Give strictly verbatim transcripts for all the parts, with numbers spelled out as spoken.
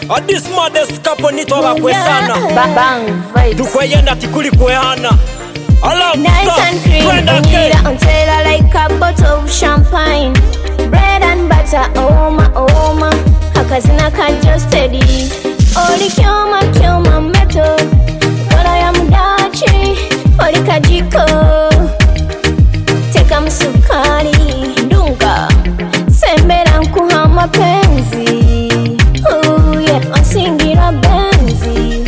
At this modest couple nito abakwesana Bang tukweyenda tikuli kwehana I love nice and cream, Unida until like a bottle of champagne. Bread and butter, oh my, oh my. Hakazina can just steady. Oli kyoma kyoma meto. Kora ya mudachi, oli kajiko. Teka msukari, dunga. Sembera nkuha mapenzi. Oh yeah, masingira benzi.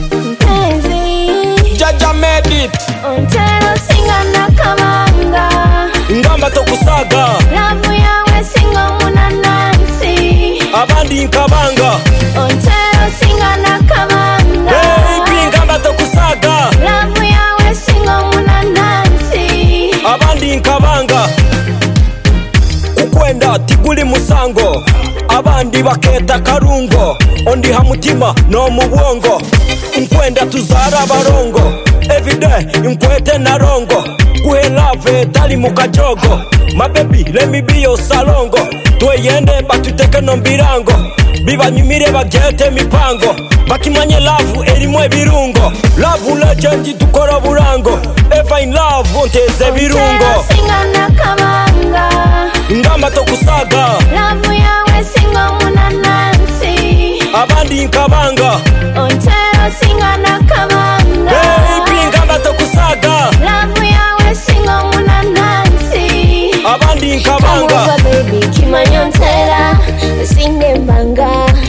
Mpenzi Jaja made it Ontero singa na kamanga Ngamba tokusaga Lavu yawe singa muna nansi Abandi nkabanga Ontero singa na kamanga Baby ngamba tokusaga Lavu yawe singa muna nansi Abandi nkabanga Kukwenda tiguli musango Abandi baketa karungo Ondi hamutima no mubwongo Nkwenda tuzara barongo Everyday nkwete na rongo Kuhe love tali mukajogo My baby let me be your salongo Tweyende batuteke no mbirango Biba nyumire bagete mipango Bakimanye love erimwe birungo Love legend tukora burango Ever in love onteze birungo Ontero singa na kamanga Ngamba tokusaga Lavu yawe singa muna nansi Abandi nkabanga Ontero singa na kamanga Baby ngamba tokusaga Lavu yawe singa muna nansi Abandi nkabanga Come over baby kimanyo ntera Sinde mbanga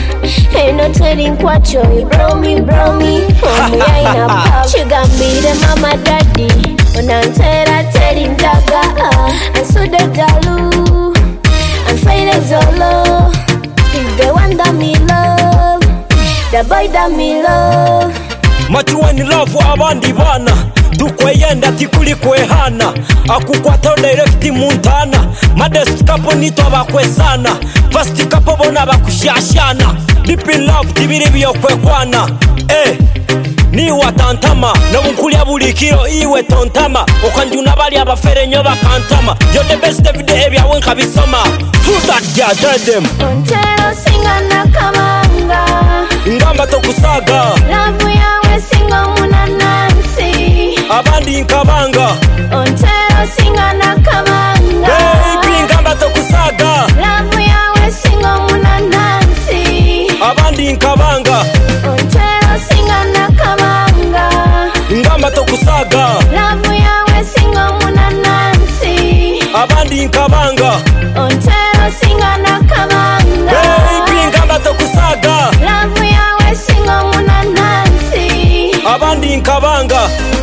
Eno tweri nkwacho Bro me bro me Omu ya ina pop Chigambire mama daddy Onantera teri ndaga Ansude dalu Anfaire zolo Is the one that me love The boy that me love Machuweni love abandi bana Dukweyenda tikuli kwehana Akukwata direct muntana Modest couple nito abakwesana Fast couple bona bakushashana Deep in love tibiri biyo kwekwana Eh ni watantama Nabunkulia bulikiro iwe tontama Okanjuna bali abafere nyo bakantama You're the best every day ebya wenka bisoma True that girl tell them Ontero singa na kamanga Ngamba tokusaga Lavu yawe singa muna nansi Abandi nkabanga Ontero singa na kamanga Baby ngamba tokusaga Lavu yawe singa muna nansi Abandi nkabanga Ontero singa na kamanga Ngamba tokusaga Lavu yawe singa muna nansi Abandi nkabanga Ontero singa na kamanga Baby ngamba tokusaga Lavu yawe singa muna nansi Abandi nkabanga